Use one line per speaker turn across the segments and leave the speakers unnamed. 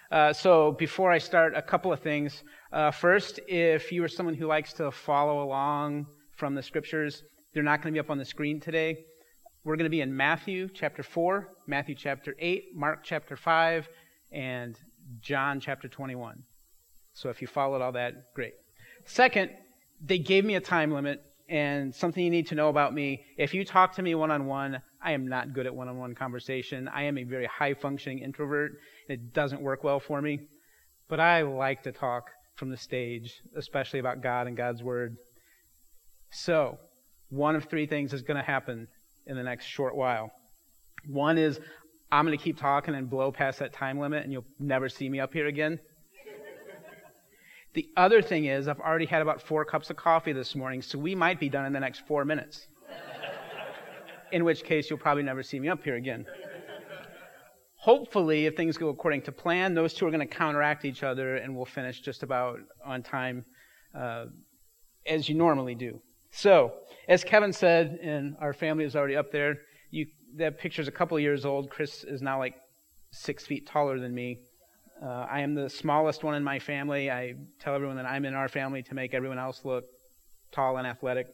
So before I start, a couple of things. First, if you are someone who likes to follow along from the scriptures, they're not going to be up on the screen today. We're going to be in Matthew chapter 4, Matthew chapter 8, Mark chapter 5, and John chapter 21. So if you followed all that, great. Second, they gave me a time limit, and something you need to know about me. If you talk to me one-on-one, I am not good at one-on-one conversation. I am a very high-functioning introvert, and it doesn't work well for me. But I like to talk from the stage, especially about God and God's Word. So, one of three things is going to happen in the next short while. One is I'm going to keep talking and blow past that time limit, and you'll never see me up here again. The other thing is I've already had about 4 cups of coffee this morning, so we might be done in the next 4 minutes. In which case, you'll probably never see me up here again. Hopefully, if things go according to plan, those two are going to counteract each other, and we'll finish just about on time, as you normally do. So, as Kevin said, and our family is already up there, that picture's a couple of years old. Chris is now like 6 feet taller than me. I am the smallest one in my family. I tell everyone that I'm in our family to make everyone else look tall and athletic.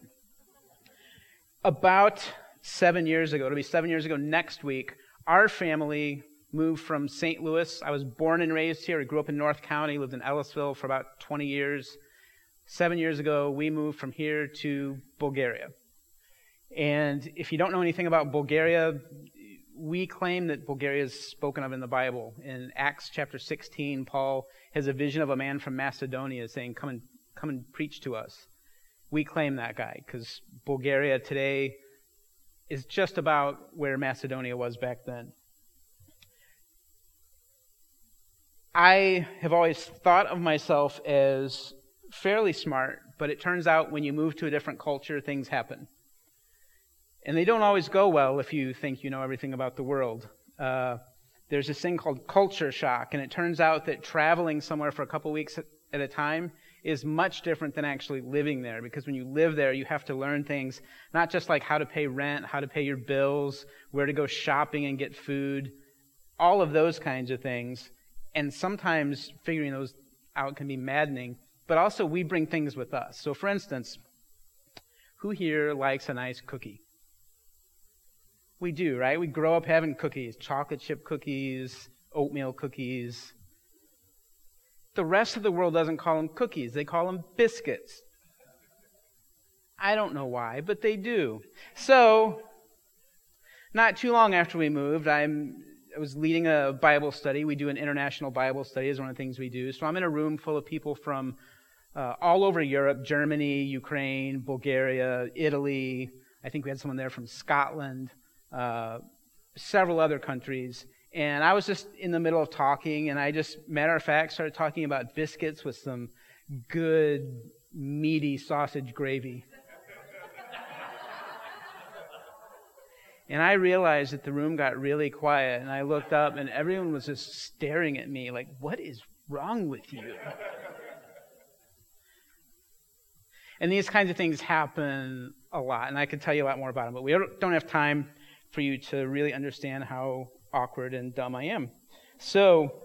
About 7 years ago, it'll be 7 years ago next week, our family moved from St. Louis. I was born and raised here. I grew up in North County, lived in Ellisville for about 20 years. 7 years ago, we moved from here to Bulgaria. And if you don't know anything about Bulgaria, we claim that Bulgaria is spoken of in the Bible. In Acts chapter 16, Paul has a vision of a man from Macedonia saying, come and preach to us. We claim that guy because Bulgaria today is just about where Macedonia was back then. I have always thought of myself as fairly smart, but it turns out when you move to a different culture, things happen. And they don't always go well if you think you know everything about the world. There's this thing called culture shock, and it turns out that traveling somewhere for a couple weeks at a time is much different than actually living there, because when you live there, you have to learn things, not just like how to pay rent, how to pay your bills, where to go shopping and get food, all of those kinds of things. And sometimes figuring those out can be maddening, but also we bring things with us. So for instance, who here likes a nice cookie? We do, right? We grow up having cookies, chocolate chip cookies, oatmeal cookies. The rest of the world doesn't call them cookies. They call them biscuits. I don't know why, but they do. So, not too long after we moved, I was leading a Bible study. We do an international Bible study is one of the things we do. So I'm in a room full of people from all over Europe, Germany, Ukraine, Bulgaria, Italy. I think we had someone there from Scotland, several other countries. And I was just in the middle of talking, and I just, matter of fact, started talking about biscuits with some good, meaty sausage gravy. And I realized that the room got really quiet, and I looked up, and everyone was just staring at me like, what is wrong with you? And these kinds of things happen a lot, and I could tell you a lot more about them, but we don't have time for you to really understand how awkward and dumb I am. So,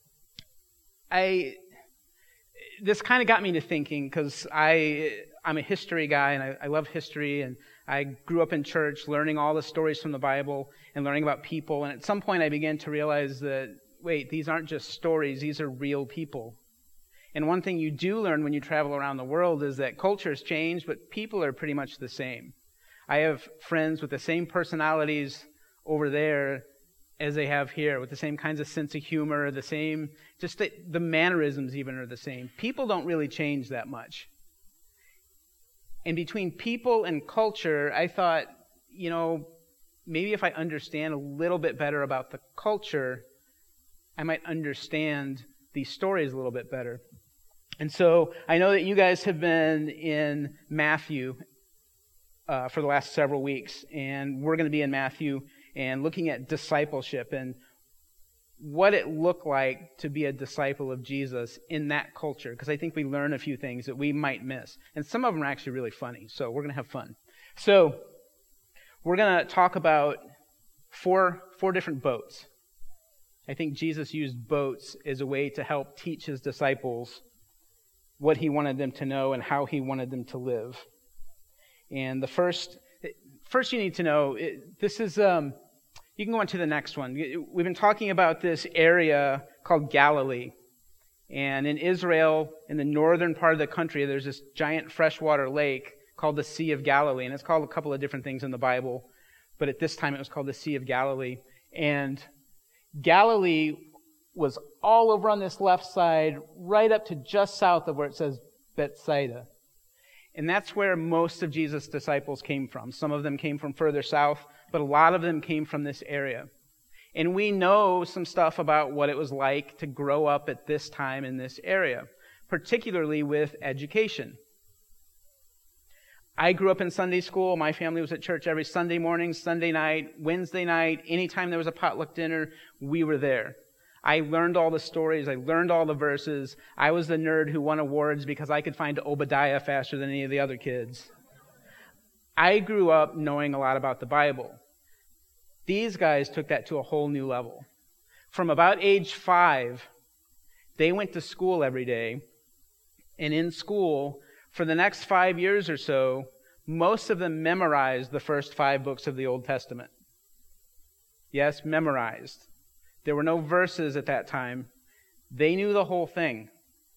this kind of got me to thinking, because I'm a history guy, and I love history, and I grew up in church learning all the stories from the Bible and learning about people, and at some point I began to realize that, wait, these aren't just stories, these are real people. And one thing you do learn when you travel around the world is that cultures change, but people are pretty much the same. I have friends with the same personalities over there as they have here, with the same kinds of sense of humor, the same, just the mannerisms even are the same. People don't really change that much. And between people and culture, I thought, maybe if I understand a little bit better about the culture, I might understand these stories a little bit better. And so I know that you guys have been in Matthew for the last several weeks, and we're going to be in Matthew and looking at discipleship and what it looked like to be a disciple of Jesus in that culture, because I think we learn a few things that we might miss. And some of them are actually really funny, so we're going to have fun. So we're going to talk about four different boats. I think Jesus used boats as a way to help teach his disciples what he wanted them to know and how he wanted them to live. And the first you need to know, this is, you can go on to the next one. We've been talking about this area called Galilee. And in Israel, in the northern part of the country, there's this giant freshwater lake called the Sea of Galilee. And it's called a couple of different things in the Bible. But at this time, it was called the Sea of Galilee. And Galilee was all over on this left side, right up to just south of where it says Bethsaida. And that's where most of Jesus' disciples came from. Some of them came from further south, but a lot of them came from this area. And we know some stuff about what it was like to grow up at this time in this area, particularly with education. I grew up in Sunday school. My family was at church every Sunday morning, Sunday night, Wednesday night. Anytime there was a potluck dinner, we were there. I learned all the stories. I learned all the verses. I was the nerd who won awards because I could find Obadiah faster than any of the other kids. I grew up knowing a lot about the Bible. These guys took that to a whole new level. From about age 5, they went to school every day. And in school, for the next 5 years or so, most of them memorized the first 5 books of the Old Testament. Yes, memorized. There were no verses at that time. They knew the whole thing.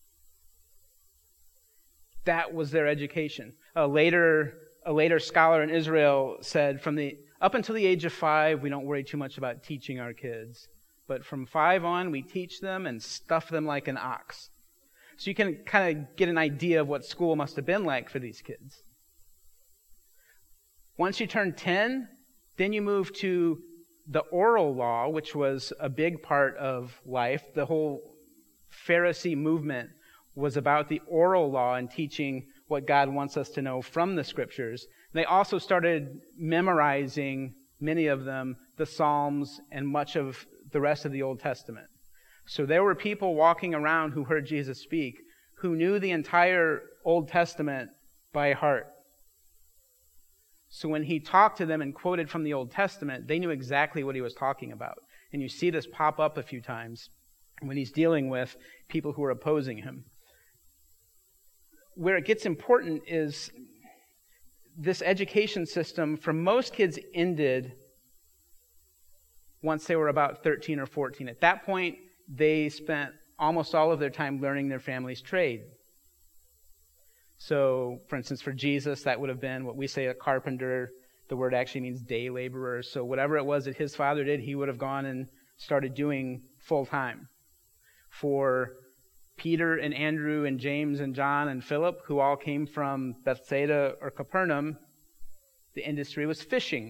That was their education. A later scholar in Israel said, up until the age of 5, we don't worry too much about teaching our kids. But from 5 on, we teach them and stuff them like an ox. So you can kind of get an idea of what school must have been like for these kids. Once you turn 10, then you move to the oral law, which was a big part of life. The whole Pharisee movement was about the oral law and teaching what God wants us to know from the Scriptures. They also started memorizing, many of them, the Psalms and much of the rest of the Old Testament. So there were people walking around who heard Jesus speak, who knew the entire Old Testament by heart. So when he talked to them and quoted from the Old Testament, they knew exactly what he was talking about. And you see this pop up a few times when he's dealing with people who are opposing him. Where it gets important is this education system for most kids ended once they were about 13 or 14. At that point, they spent almost all of their time learning their family's trade. So, for instance, for Jesus, that would have been what we say a carpenter. The word actually means day laborer. So whatever it was that his father did, he would have gone and started doing full time. For Peter and Andrew and James and John and Philip, who all came from Bethsaida or Capernaum, the industry was fishing.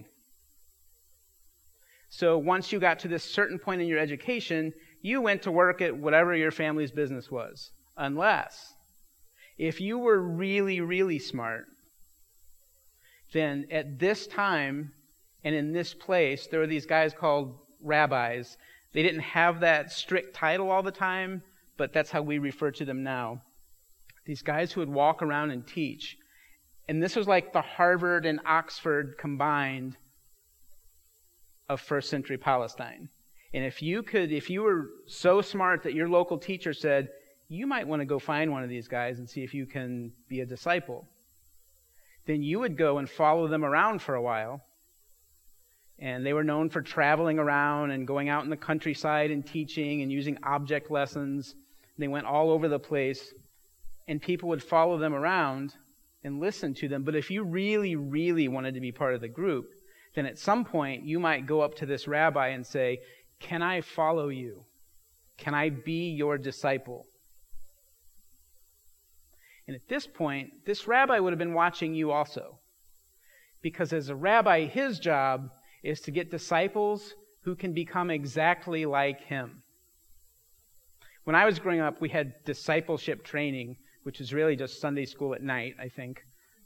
So once you got to this certain point in your education, you went to work at whatever your family's business was. Unless, if you were really, really smart, then at this time and in this place, there were these guys called rabbis. They didn't have that strict title all the time, but that's how we refer to them now. These guys who would walk around and teach. And this was like the Harvard and Oxford combined of first century Palestine. And if you were so smart that your local teacher said, you might want to go find one of these guys and see if you can be a disciple, then you would go and follow them around for a while. And they were known for traveling around and going out in the countryside and teaching and using object lessons. They went all over the place, and people would follow them around and listen to them. But if you really, really wanted to be part of the group, then at some point you might go up to this rabbi and say, can I follow you? Can I be your disciple? And at this point, this rabbi would have been watching you also. Because as a rabbi, his job is to get disciples who can become exactly like him. When I was growing up, we had discipleship training, which is really just Sunday school at night, I think,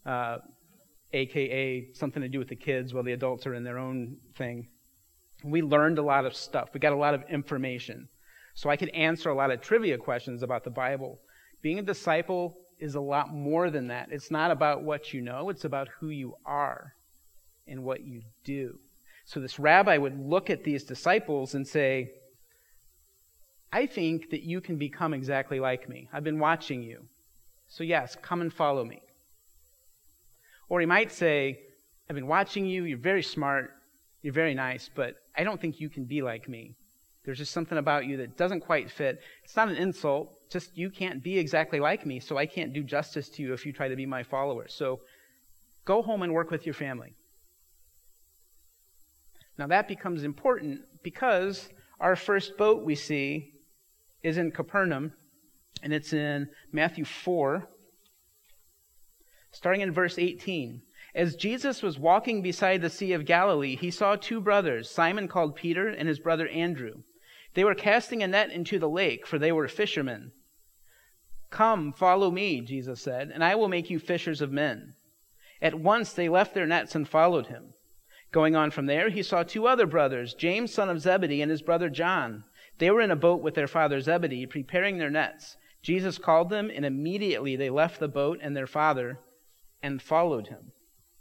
a.k.a. something to do with the kids while the adults are in their own thing. We learned a lot of stuff. We got a lot of information. So I could answer a lot of trivia questions about the Bible. Being a disciple is a lot more than that. It's not about what you know. It's about who you are and what you do. So this rabbi would look at these disciples and say, I think that you can become exactly like me. I've been watching you. So yes, come and follow me. Or he might say, I've been watching you, you're very smart, you're very nice, but I don't think you can be like me. There's just something about you that doesn't quite fit. It's not an insult, just you can't be exactly like me, so I can't do justice to you if you try to be my follower. So go home and work with your family. Now that becomes important because our first boat we see is in Capernaum, and it's in Matthew 4, starting in verse 18. As Jesus was walking beside the Sea of Galilee, he saw two brothers, Simon called Peter and his brother Andrew. They were casting a net into the lake, for they were fishermen. Come, follow me, Jesus said, and I will make you fishers of men. At once they left their nets and followed him. Going on from there, he saw two other brothers, James, son of Zebedee, and his brother John. They were in a boat with their father Zebedee, preparing their nets. Jesus called them, and immediately they left the boat and their father and followed him.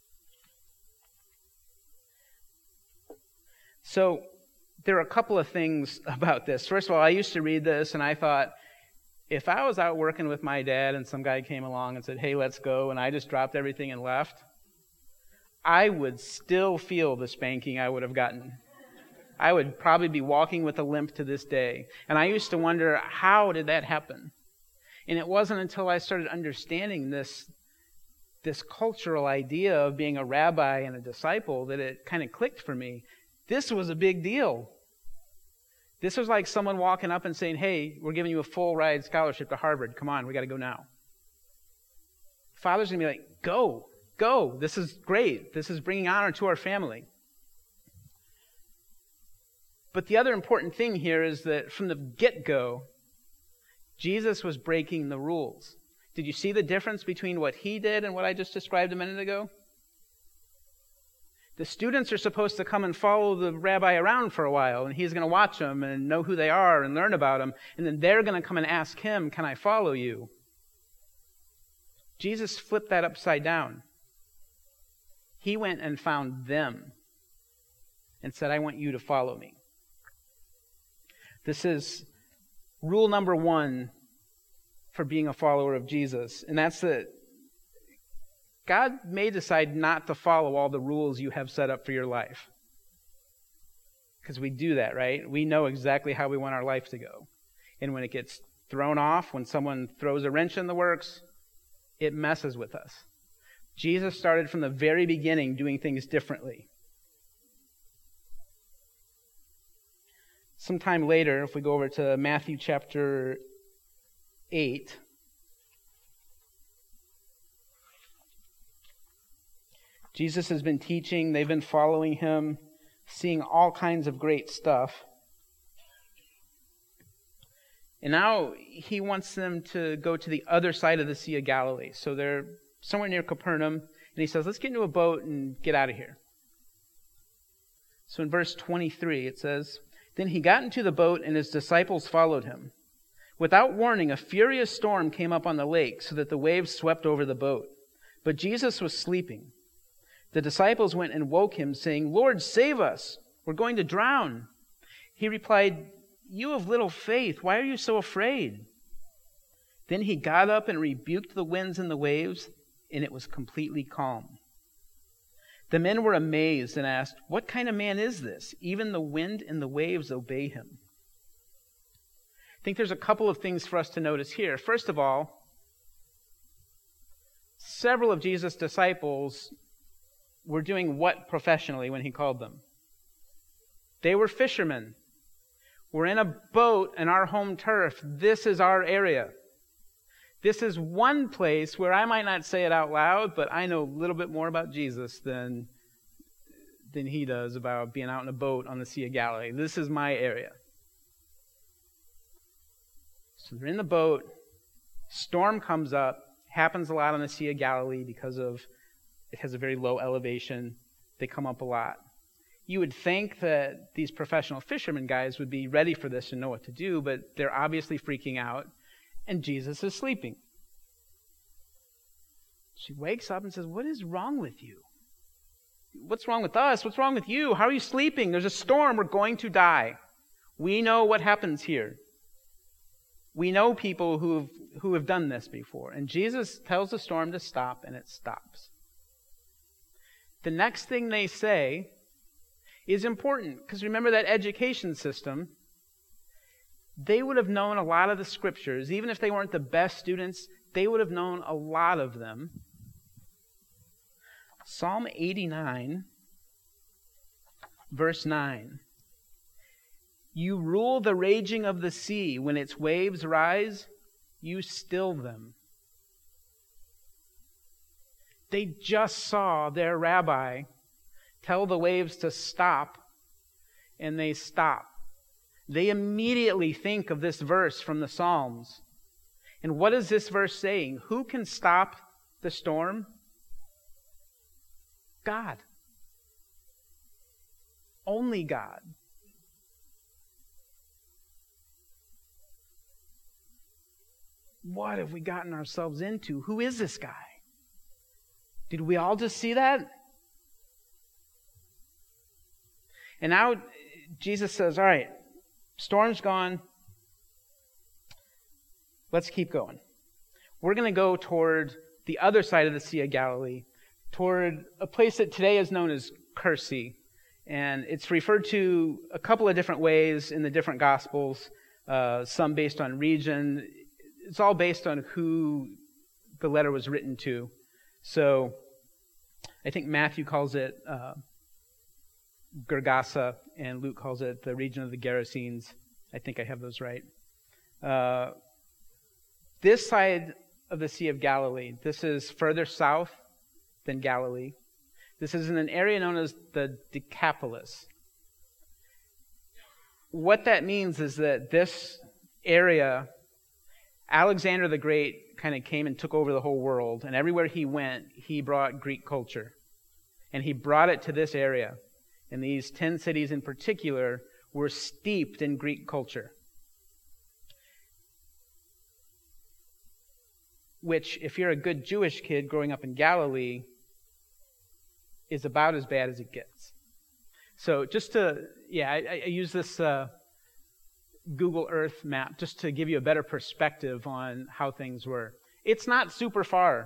So there are a couple of things about this. First of all, I used to read this, and I thought, if I was out working with my dad and some guy came along and said, hey, let's go, and I just dropped everything and left, I would still feel the spanking I would have gotten. I would probably be walking with a limp to this day. And I used to wonder, how did that happen? And it wasn't until I started understanding this cultural idea of being a rabbi and a disciple that it kind of clicked for me. This was a big deal. This was like someone walking up and saying, hey, we're giving you a full ride scholarship to Harvard. Come on, we got to go now. Father's going to be like, go. This is great. This is bringing honor to our family. But the other important thing here is that from the get-go, Jesus was breaking the rules. Did you see the difference between what he did and what I just described a minute ago? The students are supposed to come and follow the rabbi around for a while, and he's going to watch them and know who they are and learn about them, and then they're going to come and ask him, can I follow you? Jesus flipped that upside down. He went and found them and said, I want you to follow me. This is rule number one for being a follower of Jesus, and that's that God may decide not to follow all the rules you have set up for your life. Because we do that, right? We know exactly how we want our life to go. And when it gets thrown off, when someone throws a wrench in the works, it messes with us. Jesus started from the very beginning doing things differently. Sometime later, if we go over to Matthew chapter 8, Jesus has been teaching, they've been following him, seeing all kinds of great stuff. And now he wants them to go to the other side of the Sea of Galilee. So they're somewhere near Capernaum, and he says, let's get into a boat and get out of here. So in verse 23, it says, Then he got into the boat, and his disciples followed him. Without warning, a furious storm came up on the lake, so that the waves swept over the boat. But Jesus was sleeping. The disciples went and woke him, saying, Lord, save us! We're going to drown. He replied, You of little faith, why are you so afraid? Then he got up and rebuked the winds and the waves, and it was completely calm. The men were amazed and asked, What kind of man is this? Even the wind and the waves obey him. I think there's a couple of things for us to notice here. First of all, several of Jesus' disciples were doing what professionally when he called them? They were fishermen. We're in a boat in our home turf. This is our area. This is one place where I might not say it out loud, but I know a little bit more about Jesus than he does about being out in a boat on the Sea of Galilee. This is my area. So they're in the boat. Storm comes up. Happens a lot on the Sea of Galilee because it has a very low elevation. They come up a lot. You would think that these professional fishermen guys would be ready for this and know what to do, but they're obviously freaking out, and Jesus is sleeping. She wakes up and says, What is wrong with you? What's wrong with us? What's wrong with you? How are you sleeping? There's a storm. We're going to die. We know what happens here. We know people who have done this before. And Jesus tells the storm to stop, and it stops. The next thing they say is important, because remember that education system, they would have known a lot of the scriptures. Even if they weren't the best students, they would have known a lot of them. Psalm 89, verse 9. You rule the raging of the sea. When its waves rise, you still them. They just saw their rabbi tell the waves to stop, and they stop. They immediately think of this verse from the Psalms. And what is this verse saying? Who can stop the storm? God. Only God. What have we gotten ourselves into? Who is this guy? Did we all just see that? And now Jesus says, all right, storm's gone. Let's keep going. We're going to go toward the other side of the Sea of Galilee, toward a place that today is known as Kursi. And it's referred to a couple of different ways in the different Gospels, some based on region. It's all based on who the letter was written to. So I think Matthew calls it Gergasa, and Luke calls it the region of the Gerasenes. I think I have those right. This side of the Sea of Galilee, this is further south than Galilee. This is in an area known as the Decapolis. What that means is that this area, Alexander the Great kind of came and took over the whole world, and everywhere he went, he brought Greek culture. And he brought it to this area. And these 10 cities in particular were steeped in Greek culture. Which, if you're a good Jewish kid growing up in Galilee, is about as bad as it gets. So just to, I use this Google Earth map just to give you a better perspective on how things were. It's not super far.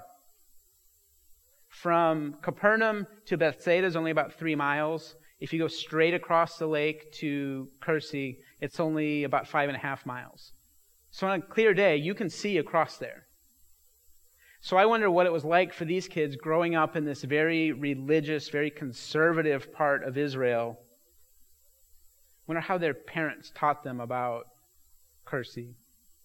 From Capernaum to Bethsaida is only about 3 miles. If you go straight across the lake to Kursi, it's only about 5.5 miles. So on a clear day, you can see across there. So I wonder what it was like for these kids growing up in this very religious, very conservative part of Israel. I wonder how their parents taught them about Kursi.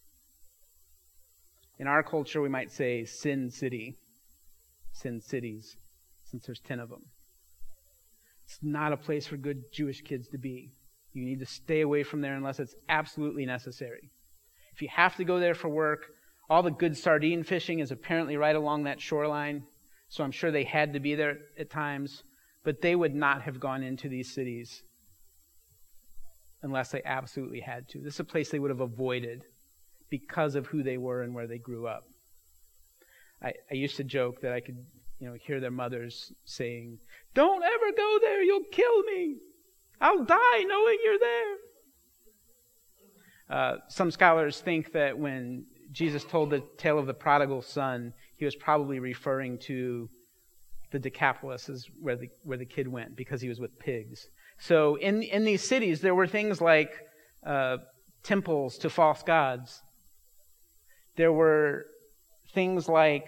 In our culture, we might say Sin City, Sin Cities, since there's 10 of them. It's not a place for good Jewish kids to be. You need to stay away from there unless it's absolutely necessary. If you have to go there for work, all the good sardine fishing is apparently right along that shoreline, so I'm sure they had to be there at times, but they would not have gone into these cities unless they absolutely had to. This is a place they would have avoided because of who they were and where they grew up. I used to joke that I could, hear their mothers saying, "Don't ever go there, you'll kill me. I'll die knowing you're there." Some scholars think that when Jesus told the tale of the prodigal son, he was probably referring to the Decapolis as where the kid went because he was with pigs. So in these cities, there were things like temples to false gods. There were things like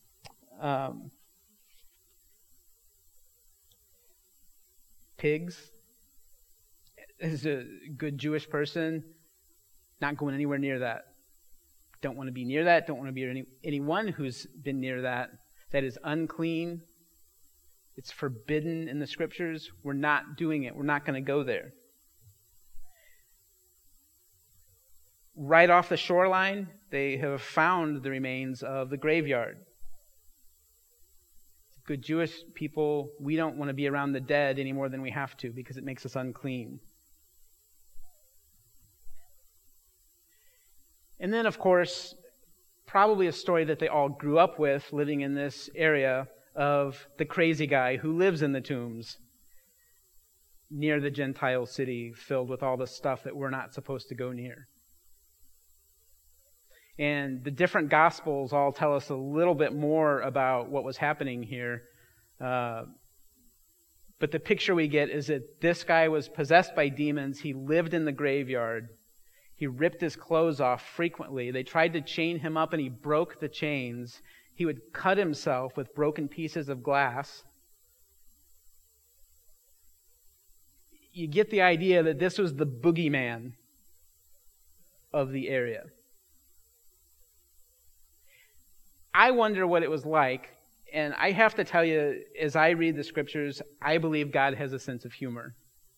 pigs. As a good Jewish person, not going anywhere near that. Don't want to be near that. Don't want to be anyone who's been near that. That is unclean. It's forbidden in the scriptures. We're not doing it. We're not going to go there. Right off the shoreline, they have found the remains of the graveyard. Good Jewish people, we don't want to be around the dead any more than we have to because it makes us unclean. And then, of course, probably a story that they all grew up with living in this area of the crazy guy who lives in the tombs near the Gentile city filled with all the stuff that we're not supposed to go near. And the different Gospels all tell us a little bit more about what was happening here. But the picture we get is that this guy was possessed by demons. He lived in the graveyard. He ripped his clothes off frequently. They tried to chain him up, and he broke the chains. He would cut himself with broken pieces of glass. You get the idea that this was the boogeyman of the area. I wonder what it was like, and I have to tell you, as I read the scriptures, I believe God has a sense of humor.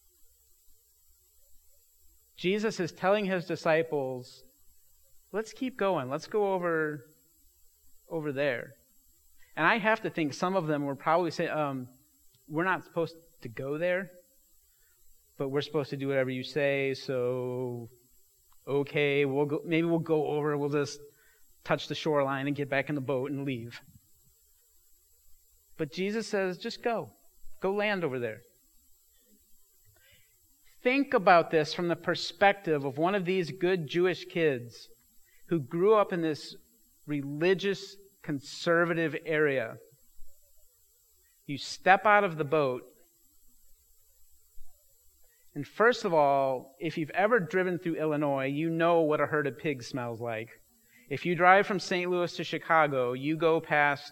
Jesus is telling his disciples, let's keep going. Let's go over there. And I have to think some of them were probably saying, we're not supposed to go there, but we're supposed to do whatever you say, so okay, maybe we'll go over, we'll just touch the shoreline and get back in the boat and leave. But Jesus says, just go. Go land over there. Think about this from the perspective of one of these good Jewish kids who grew up in this religious, conservative area. You step out of the boat, and first of all, if you've ever driven through Illinois, you know what a herd of pigs smells like. If you drive from St. Louis to Chicago, you go past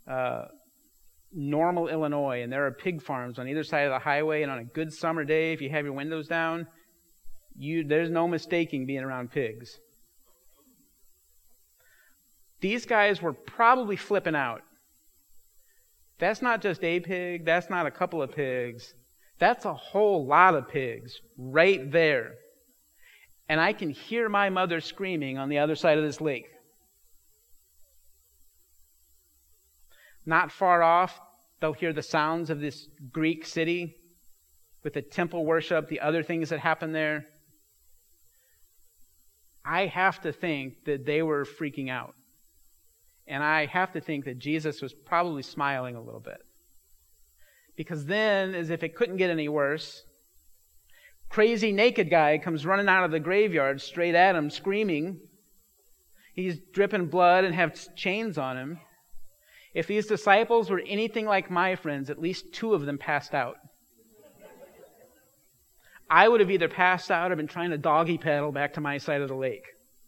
Normal, Illinois, and there are pig farms on either side of the highway, and on a good summer day, if you have your windows down, there's no mistaking being around pigs. These guys were probably flipping out. That's not just a pig, that's not a couple of pigs. That's a whole lot of pigs right there. And I can hear my mother screaming on the other side of this lake. Not far off, they'll hear the sounds of this Greek city with the temple worship, the other things that happen there. I have to think that they were freaking out. And I have to think that Jesus was probably smiling a little bit. Because then, as if it couldn't get any worse, crazy naked guy comes running out of the graveyard straight at him, screaming. He's dripping blood and has chains on him. If these disciples were anything like my friends, at least 2 of them passed out. I would have either passed out or been trying to doggy paddle back to my side of the lake.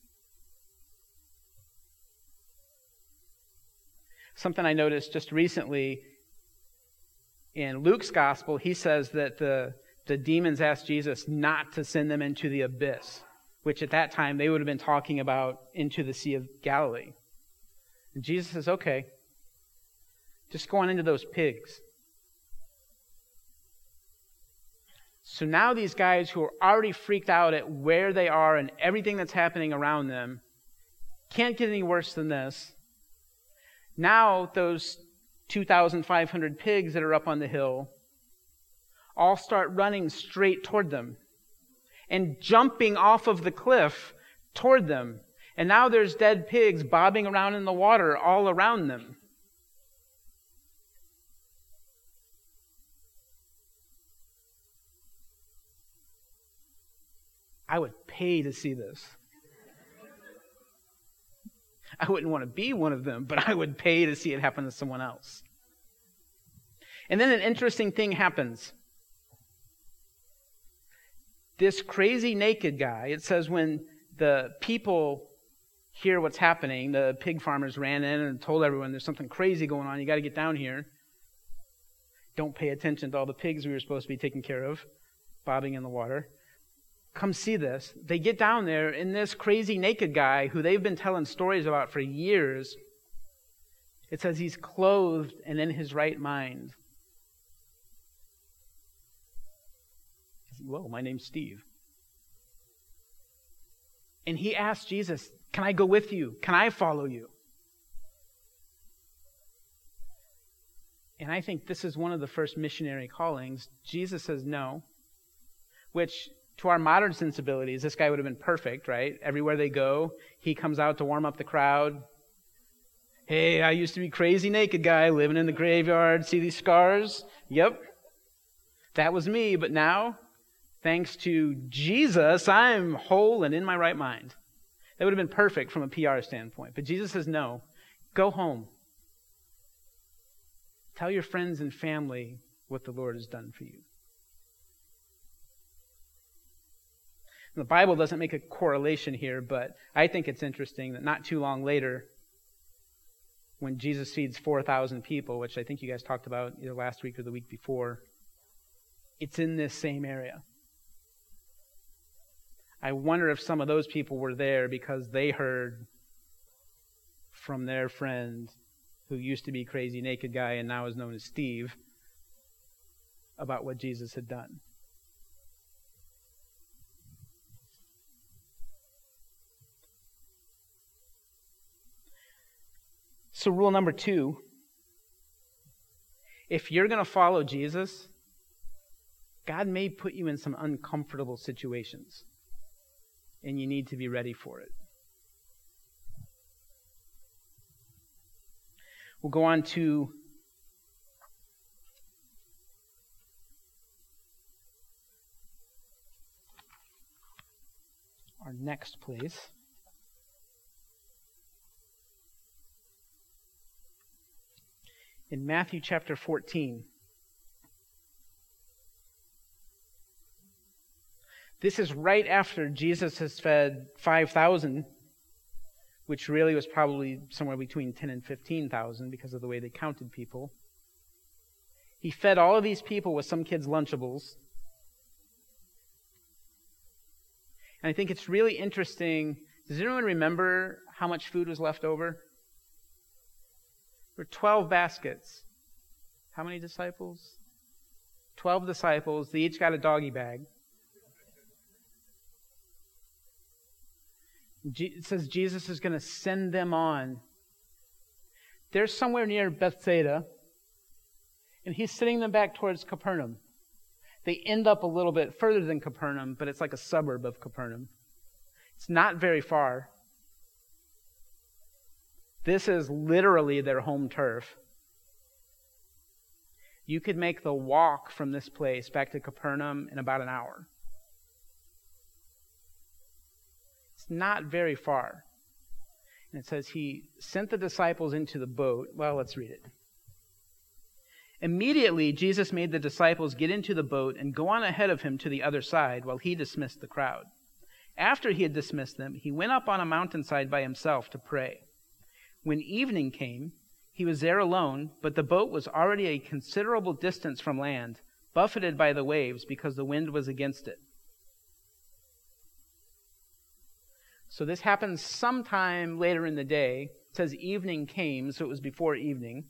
Something I noticed just recently in Luke's gospel, he says that the demons asked Jesus not to send them into the abyss, which at that time they would have been talking about into the Sea of Galilee. And Jesus says, okay, just go on into those pigs. So now these guys who are already freaked out at where they are and everything that's happening around them can't get any worse than this. Now those 2,500 pigs that are up on the hill all start running straight toward them and jumping off of the cliff toward them. And now there's dead pigs bobbing around in the water all around them. I would pay to see this. I wouldn't want to be one of them, but I would pay to see it happen to someone else. And then an interesting thing happens. This crazy naked guy, it says when the people hear what's happening, the pig farmers ran in and told everyone there's something crazy going on, you got to get down here. Don't pay attention to all the pigs we were supposed to be taking care of, bobbing in the water. Come see this. They get down there, and this crazy naked guy, who they've been telling stories about for years, it says he's clothed and in his right mind. Well, my name's Steve. And he asked Jesus, can I go with you? Can I follow you? And I think this is one of the first missionary callings. Jesus says no, which to our modern sensibilities, this guy would have been perfect, right? Everywhere they go, he comes out to warm up the crowd. Hey, I used to be crazy naked guy living in the graveyard. See these scars? Yep. That was me, but now, thanks to Jesus, I'm whole and in my right mind. That would have been perfect from a PR standpoint. But Jesus says, no, go home. Tell your friends and family what the Lord has done for you. The Bible doesn't make a correlation here, but I think it's interesting that not too long later, when Jesus feeds 4,000 people, which I think you guys talked about either last week or the week before, it's in this same area. I wonder if some of those people were there because they heard from their friend, who used to be Crazy Naked Guy and now is known as Steve, about what Jesus had done. So rule number 2, if you're going to follow Jesus, God may put you in some uncomfortable situations, and you need to be ready for it. We'll go on to our next place. In Matthew chapter 14. This is right after Jesus has fed 5,000, which really was probably somewhere between 10 and 15,000 because of the way they counted people. He fed all of these people with some kids' Lunchables. And I think it's really interesting. Does anyone remember how much food was left over? There were 12 baskets. How many disciples? 12 disciples. They each got a doggy bag. It says Jesus is going to send them on. They're somewhere near Bethsaida, and he's sending them back towards Capernaum. They end up a little bit further than Capernaum, but it's like a suburb of Capernaum. It's not very far. This is literally their home turf. You could make the walk from this place back to Capernaum in about an hour. It's not very far. And it says he sent the disciples into the boat. Well, let's read it. Immediately, Jesus made the disciples get into the boat and go on ahead of him to the other side while he dismissed the crowd. After he had dismissed them, he went up on a mountainside by himself to pray. When evening came, he was there alone, but the boat was already a considerable distance from land, buffeted by the waves because the wind was against it. So this happens sometime later in the day. It says evening came, so it was before evening.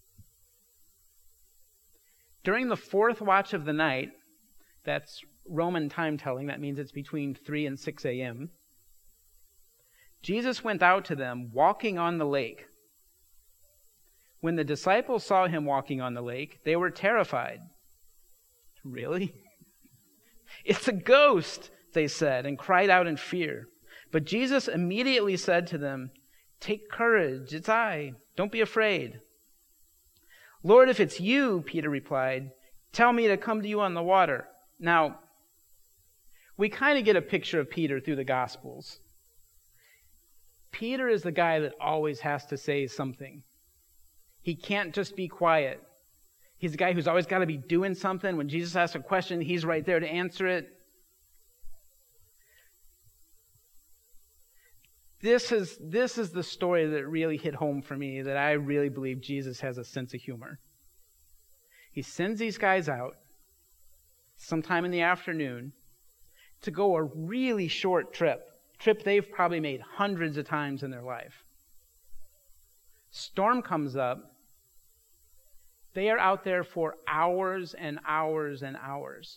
During the 4th watch of the night, that's Roman time telling, that means it's between 3 and 6 a.m., Jesus went out to them, walking on the lake. When the disciples saw him walking on the lake, they were terrified. Really? It's a ghost, they said, and cried out in fear. But Jesus immediately said to them, "Take courage, it's I. Don't be afraid." "Lord, if it's you," Peter replied, "tell me to come to you on the water." Now, we kind of get a picture of Peter through the Gospels. Peter is the guy that always has to say something. He can't just be quiet. He's the guy who's always got to be doing something. When Jesus asks a question, he's right there to answer it. This is the story that really hit home for me, that I really believe Jesus has a sense of humor. He sends these guys out sometime in the afternoon to go a really short trip they've probably made hundreds of times in their life. Storm comes up. They are out there for hours and hours and hours.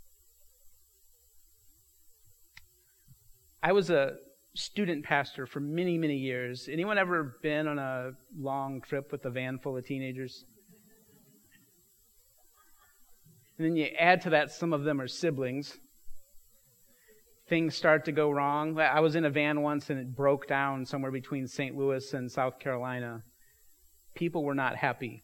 I was a student pastor for many, many years. Anyone ever been on a long trip with a van full of teenagers? And then you add to that, some of them are siblings. Things start to go wrong. I was in a van once and it broke down somewhere between St. Louis and South Carolina. People were not happy.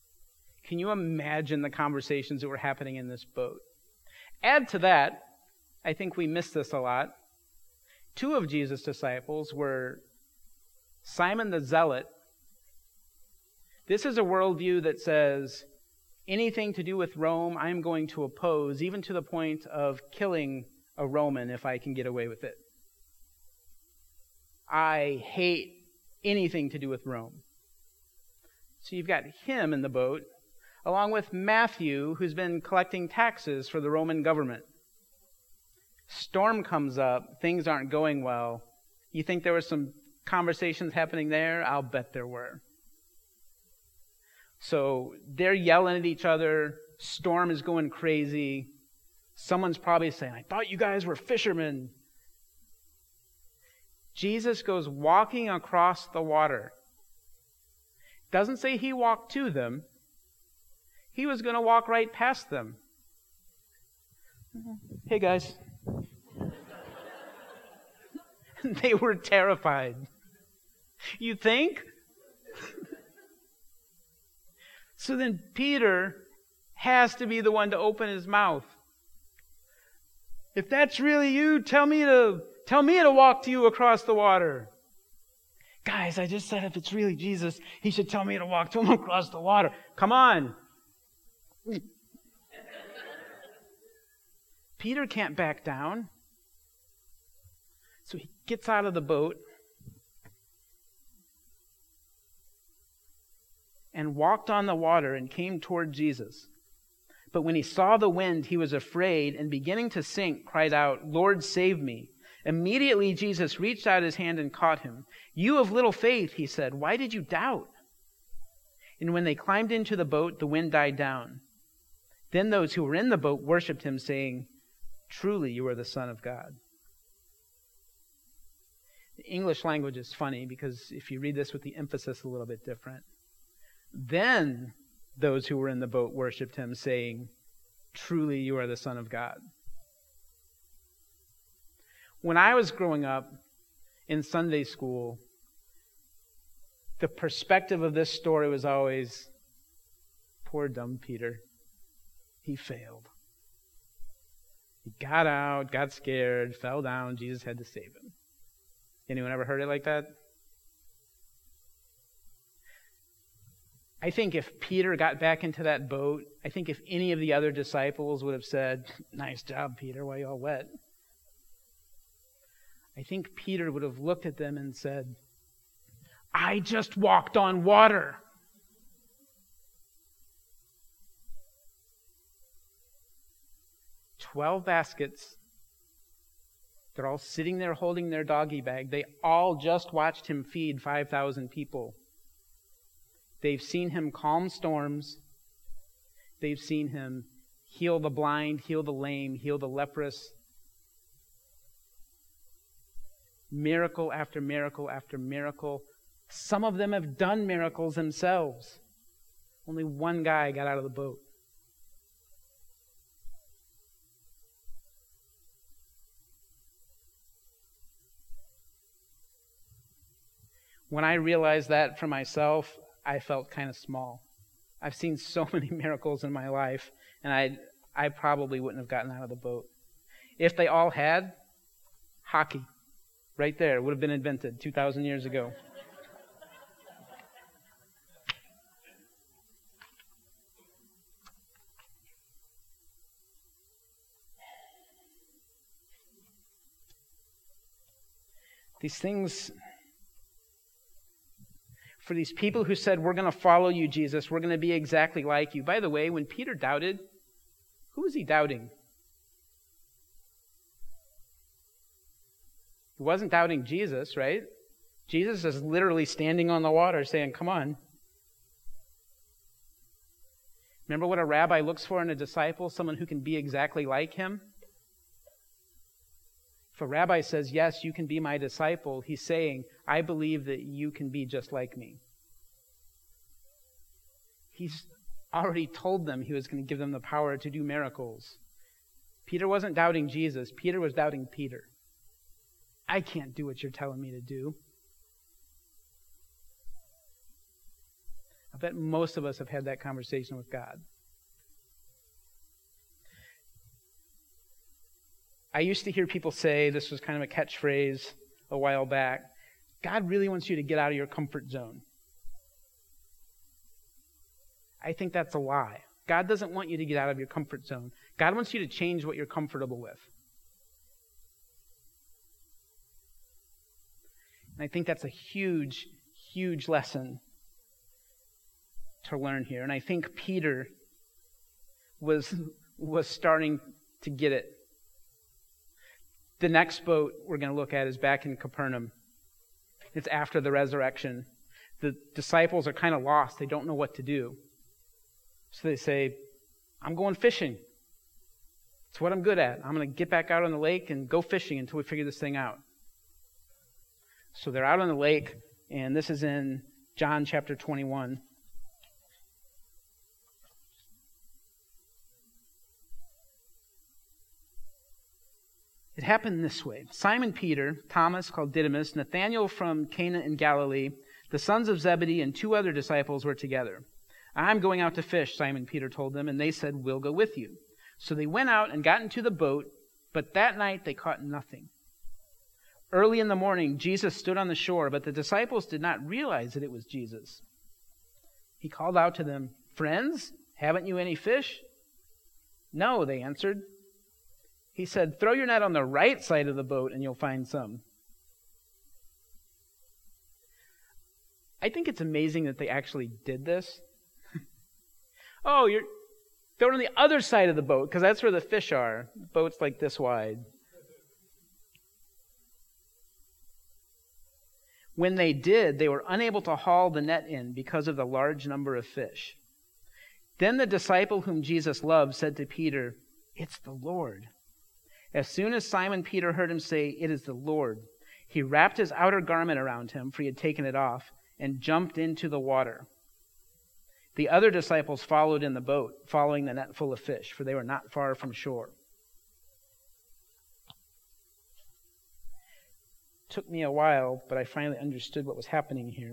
Can you imagine the conversations that were happening in this boat? Add to that I think we miss this a lot. Two of Jesus' disciples were Simon the Zealot. This is a worldview that says anything to do with Rome, I'm going to oppose, even to the point of killing a Roman if I can get away with it. I hate anything to do with Rome. So you've got him in the boat, along with Matthew, who's been collecting taxes for the Roman government. Storm comes up, things aren't going well. You think there were some conversations happening there? I'll bet there were. So they're yelling at each other. Storm is going crazy. Someone's probably saying, I thought you guys were fishermen. Jesus goes walking across the water. Doesn't say he walked to them. He was going to walk right past them. Hey, guys. They were terrified. You think? So then Peter has to be the one to open his mouth. If that's really you, tell me to walk to you across the water. Guys, I just said if it's really Jesus, he should tell me to walk to him across the water. Come on. Peter can't back down. So he gets out of the boat and walked on the water and came toward Jesus. But when he saw the wind, he was afraid and beginning to sink, cried out, Lord, save me. Immediately Jesus reached out his hand and caught him. You of little faith, he said, why did you doubt? And when they climbed into the boat, the wind died down. Then those who were in the boat worshipped him, saying, truly you are the Son of God. The English language is funny because if you read this with the emphasis a little bit different. Then those who were in the boat worshipped him, saying, truly you are the Son of God. When I was growing up in Sunday school, the perspective of this story was always, poor dumb Peter. He failed. He got out, got scared, fell down. Jesus had to save him. Anyone ever heard it like that? I think if Peter got back into that boat, I think if any of the other disciples would have said, nice job, Peter, why are you all wet? I think Peter would have looked at them and said, I just walked on water. "12 baskets. They're all sitting there holding their doggy bag. They all just watched him feed 5,000 people. They've seen him calm storms. They've seen him heal the blind, heal the lame, heal the leprous. Miracle after miracle after miracle. Some of them have done miracles themselves. Only one guy got out of the boat. When I realized that for myself, I felt kind of small. I've seen so many miracles in my life, and I probably wouldn't have gotten out of the boat. If they all had, hockey, right there, would have been invented 2,000 years ago. These things, for these people who said, we're going to follow you, Jesus, we're going to be exactly like you. By the way, when Peter doubted, who was he doubting? He wasn't doubting Jesus, right? Jesus is literally standing on the water saying, come on. Remember what a rabbi looks for in a disciple? Someone who can be exactly like him? If a rabbi says, yes, you can be my disciple, he's saying, I believe that you can be just like me. He's already told them he was going to give them the power to do miracles. Peter wasn't doubting Jesus. Peter was doubting Peter. I can't do what you're telling me to do. I bet most of us have had that conversation with God. I used to hear people say, this was kind of a catchphrase a while back, God really wants you to get out of your comfort zone. I think that's a lie. God doesn't want you to get out of your comfort zone. God wants you to change what you're comfortable with. And I think that's a huge, huge lesson to learn here. And I think Peter was starting to get it. The next boat we're going to look at is back in Capernaum. It's after the resurrection. The disciples are kind of lost. They don't know what to do. So they say, I'm going fishing. It's what I'm good at. I'm going to get back out on the lake and go fishing until we figure this thing out. So they're out on the lake, and this is in John chapter 21. It happened this way. Simon Peter, Thomas called Didymus, Nathanael from Cana in Galilee, the sons of Zebedee, and 2 other disciples were together. I'm going out to fish, Simon Peter told them, and they said, we'll go with you. So they went out and got into the boat, but that night they caught nothing. Early in the morning, Jesus stood on the shore, but the disciples did not realize that it was Jesus. He called out to them, friends, haven't you any fish? No, they answered. He said, throw your net on the right side of the boat and you'll find some. I think it's amazing that they actually did this. Oh, you're throwing on the other side of the boat because that's where the fish are. The boat's like this wide. When they did, they were unable to haul the net in because of the large number of fish. Then the disciple whom Jesus loved said to Peter, it's the Lord. As soon as Simon Peter heard him say, it is the Lord, he wrapped his outer garment around him, for he had taken it off, and jumped into the water. The other disciples followed in the boat, following the net full of fish, for they were not far from shore. It took me a while, but I finally understood what was happening here.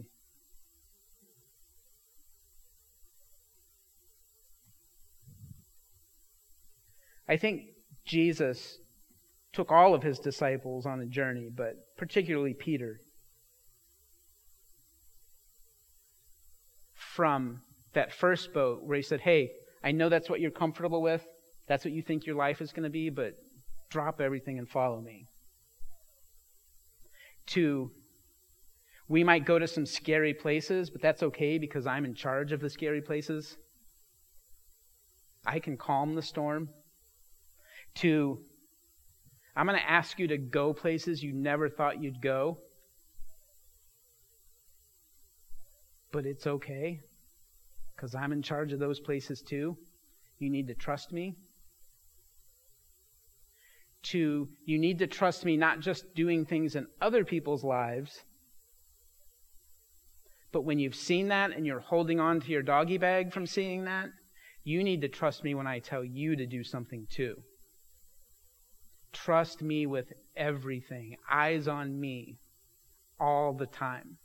I think Jesus took all of his disciples on a journey, but particularly Peter, from that first boat where he said, hey, I know that's what you're comfortable with. That's what you think your life is going to be, but drop everything and follow me. To, we might go to some scary places, but that's okay because I'm in charge of the scary places. I can calm the storm. To, I'm going to ask you to go places you never thought you'd go, but it's okay because I'm in charge of those places too. You need to trust me. To, you need to trust me not just doing things in other people's lives, but when you've seen that and you're holding on to your doggy bag from seeing that, you need to trust me when I tell you to do something too. Trust me with everything. Eyes on me all the time.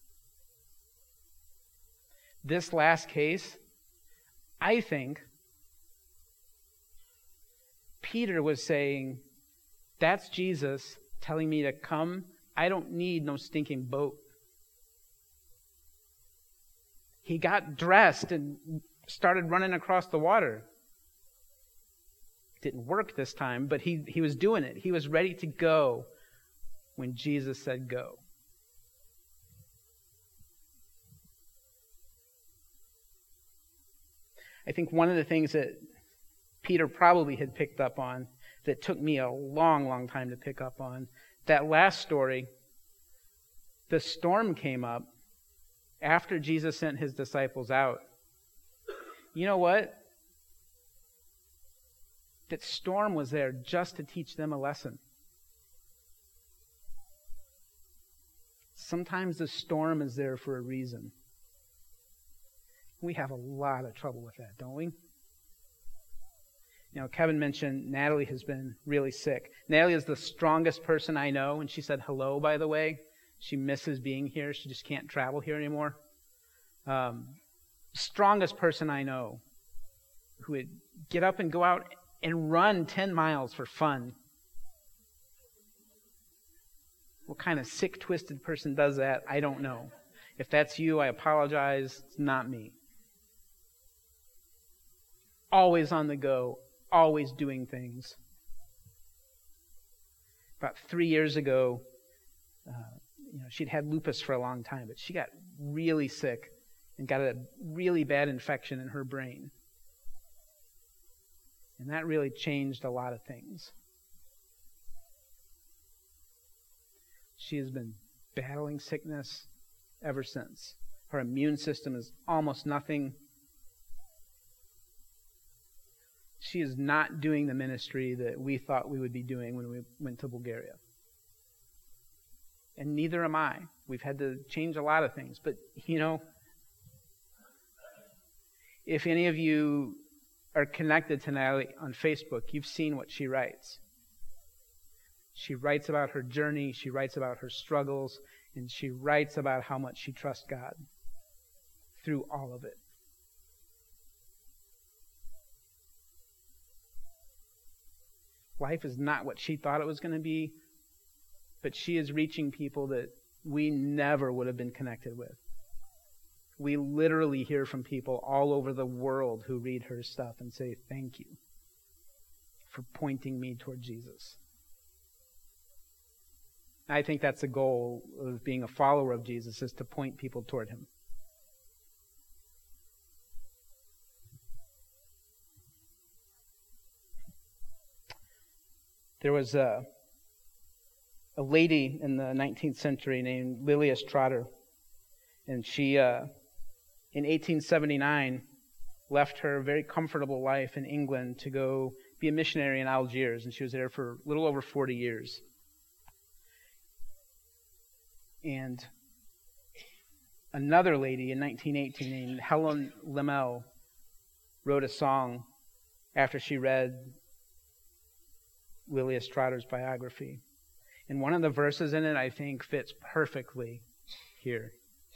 This last case, I think Peter was saying, that's Jesus telling me to come. I don't need no stinking boat. He got dressed and started running across the water. Didn't work this time, but he was doing it. He was ready to go when Jesus said go. I think one of the things that Peter probably had picked up on that took me a long, long time to pick up on, that last story, the storm came up after Jesus sent his disciples out. You know what? That storm was there just to teach them a lesson. Sometimes the storm is there for a reason. We have a lot of trouble with that, don't we? You know, Kevin mentioned Natalie has been really sick. Natalie is the strongest person I know, and she said hello, by the way. She misses being here. She just can't travel here anymore. Strongest person I know who would get up and go out and run 10 miles for fun What kind of sick, twisted person does that? I don't know. If that's you, I apologize. It's not me. Always on the go, always doing things. About 3 years ago, she'd had lupus for a long time, but she got really sick and got a really bad infection in her brain. And that really changed a lot of things. She has been battling sickness ever since. Her immune system is almost nothing. She is not doing the ministry that we thought we would be doing when we went to Bulgaria. And neither am I. We've had to change a lot of things. But, if any of you are connected to Natalie on Facebook, you've seen what she writes. She writes about her journey, she writes about her struggles, and she writes about how much she trusts God through all of it. Life is not what she thought it was going to be, but she is reaching people that we never would have been connected with. We literally hear from people all over the world who read her stuff and say, "Thank you for pointing me toward Jesus." I think that's the goal of being a follower of Jesus, is to point people toward him. There was a lady in the 19th century named Lilias Trotter, and she, in 1879, left her very comfortable life in England to go be a missionary in Algiers, and she was there for a little over 40 years. And another lady in 1918 named Helen Lemmel wrote a song after she read Lilias Trotter's biography. And one of the verses in it, I think, fits perfectly here.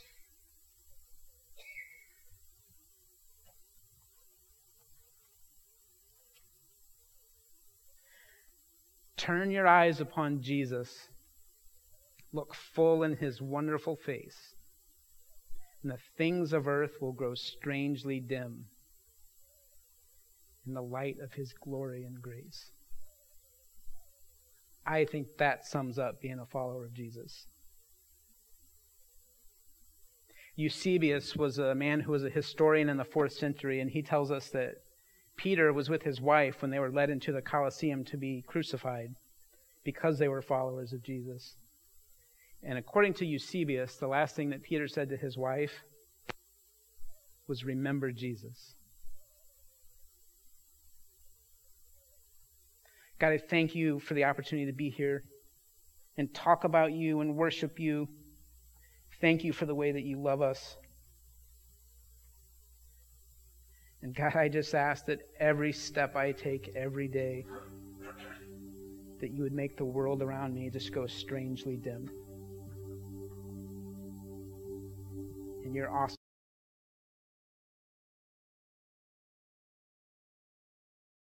Turn your eyes upon Jesus. Look full in his wonderful face, and the things of earth will grow strangely dim in the light of his glory and grace. I think that sums up being a follower of Jesus. Eusebius was a man who was a historian in the 4th century, and he tells us that Peter was with his wife when they were led into the Colosseum to be crucified because they were followers of Jesus. And according to Eusebius, the last thing that Peter said to his wife was, "Remember Jesus." God, I thank you for the opportunity to be here and talk about you and worship you. Thank you for the way that you love us. And God, I just ask that every step I take every day, that you would make the world around me just go strangely dim. And you're awesome.